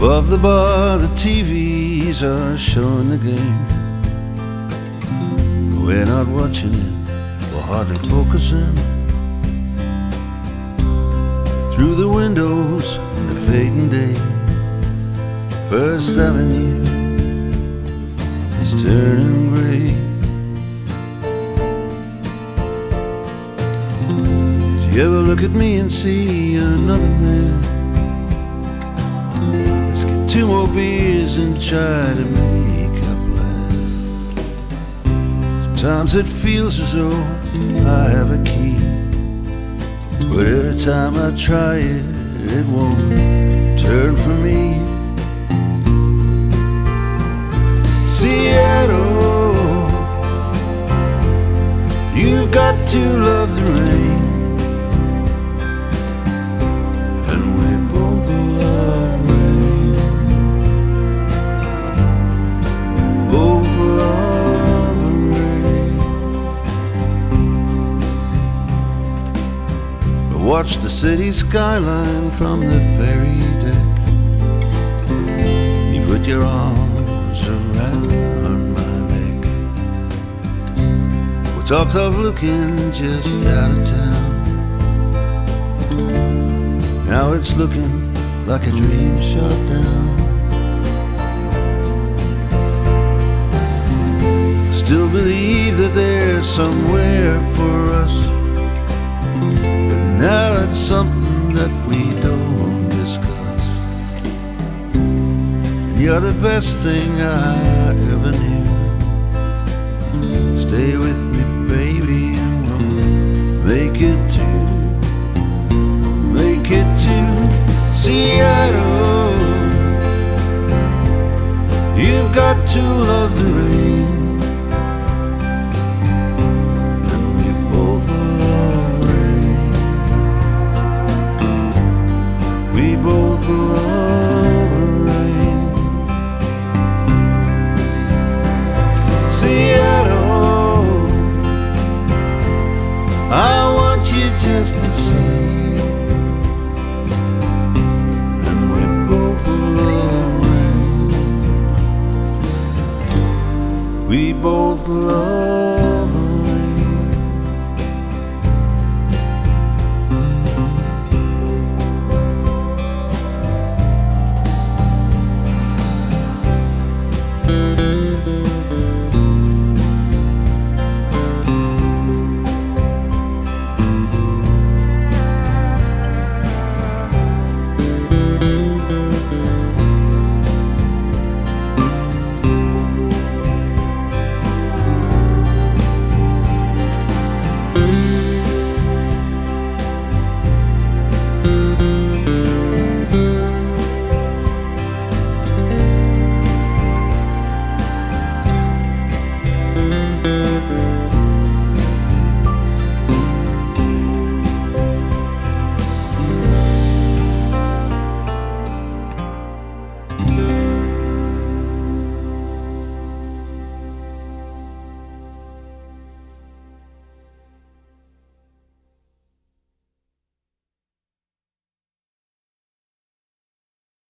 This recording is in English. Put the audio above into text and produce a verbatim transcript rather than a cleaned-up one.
Above the bar, the T Vs are showing the game. We're not watching it, we're hardly focusing. Through the windows in the fading day, First Avenue is turning gray. Do you ever look at me and see another man? Let's get two more beers and try to make a plan. Sometimes it feels as though I have a key, but every time I try it, it won't turn for me. Seattle, you've got to love the rain, and we both love rain. We both love rain. Watch the city skyline from the ferry deck. You put your arms around my neck. We talked of looking just out of town. Now it's looking like a dream shot down. Still believe that there's somewhere for us, but now it's something that we don't discuss. And you're the best thing I ever knew. Stay with me, baby, and we'll make it to, make it to Seattle. You've got to love the rain. We both love rain. Seattle, I want you just the same. And we both love rain. We both love